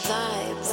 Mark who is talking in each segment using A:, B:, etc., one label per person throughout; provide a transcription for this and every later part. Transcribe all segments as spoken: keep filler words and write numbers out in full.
A: Vibes.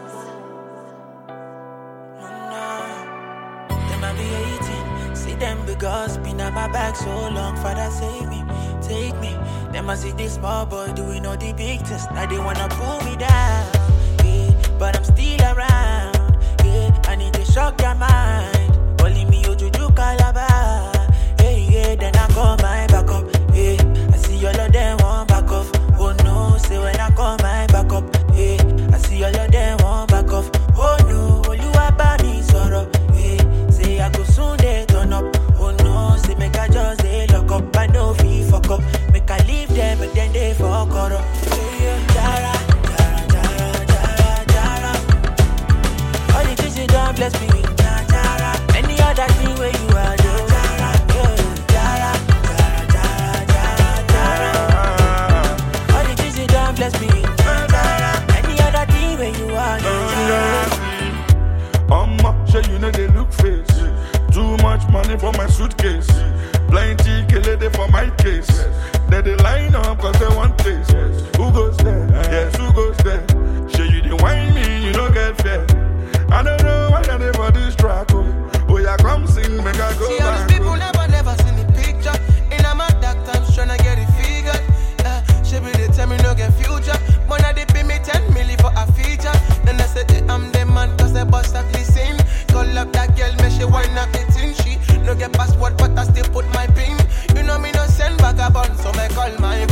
B: Them I be eighteen. See them big girls been at my back so long. Father save me, take me. Them I see this small boy doing all the big things. Now they wanna pull me down, yeah. But I'm still around, yeah. I need to shock their mind. Calling me Ojuju Calabar, yeah, yeah. Then I call my back up, yeah. I see all of them want back off. Oh no, say when I call my back up, yeah. I see all of them want back off. Oh no, Oluwa bá mi sọ̀rọ̀, yeah. Say I go soon they turn up. Oh no, say make I just they lock up. I know fi fuck up. Make I leave them, but then they fuck up. Yeah, yeah. Jara, jara, jara, jara, jara. All the things you done bless me with, jara, jara. Any other thing where you are, jara, jara, jara, jara, jara, jara. All the things you done bless me with, jara, jara. Any other thing where you are, jara.
C: Mama, sure you know they look face. Too much money for my suitcase. Plenty killer they for my case. They they line up cause they want place. Who goes there? Yes, who goes there? Sure you they whine me, you don't get fair. I don't know why they for this track. Oh, oh yeah, come sing, make I go
D: See all
C: back.
D: these people never, never seen the picture. In a mad dark times tryna get it figured. Uh, she be they tell me no get future. But now they pay me ten million for a feature. Then I say they I'm the man cause they bust up the same. Call up that girl, me she wind up the thing. She no get passport but I still put my pin. You know me no send vagabond, so me call my